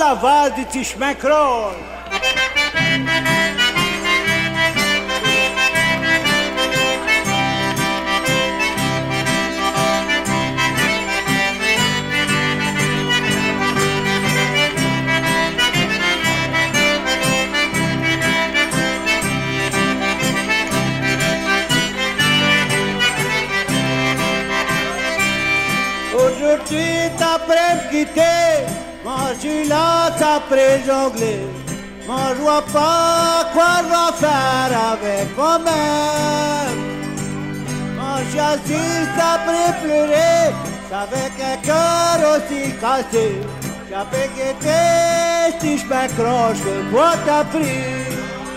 la vase du petit chemin croche. Aujourd'hui, t'après me quitter, moi je suis là, t'après jongler. Moi je vois pas quoi je vais faire avec moi-même. Moi je suis assis, t'après pleurer, avec un cœur aussi cassé. J'avais guetté, si je m'accroche, que toi t'as pris.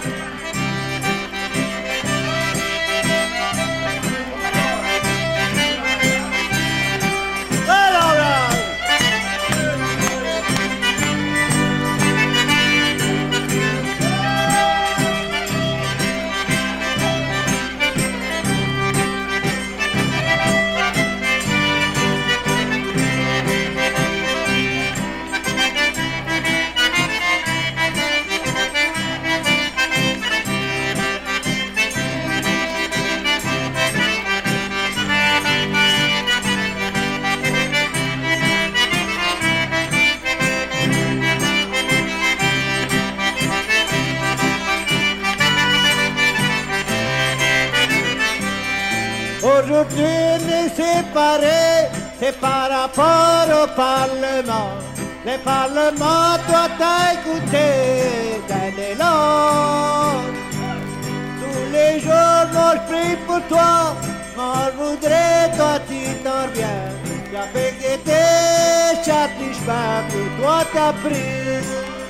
Aujourd'hui, on est séparés, c'est par rapport au Parlement. Le Parlement doit écouter d'un élan. Tous les jours, moi je prie pour toi, moi je voudrais toi tu t'en reviens. J'avais guetté chaque chemin que toi t'as pris.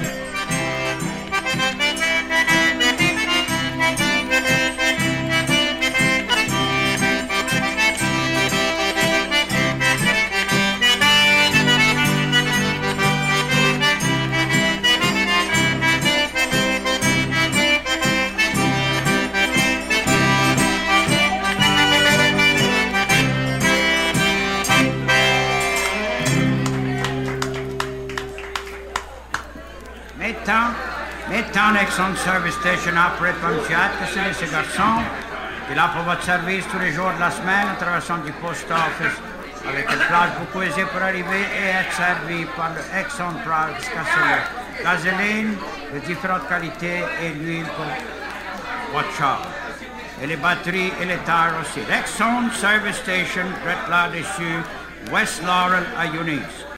Mettons Exxon Service Station après comme M. Atkinson et ses garçons, qui est là pour votre service tous les jours de la semaine en traversant du post office avec une plage beaucoup aisée pour arriver et être servi par le Exxon Plage gasoline de différentes qualités et l'huile pour votre char. Et les batteries et les tares aussi. Exxon Service Station, là-dessus, West Laurel à Eunice.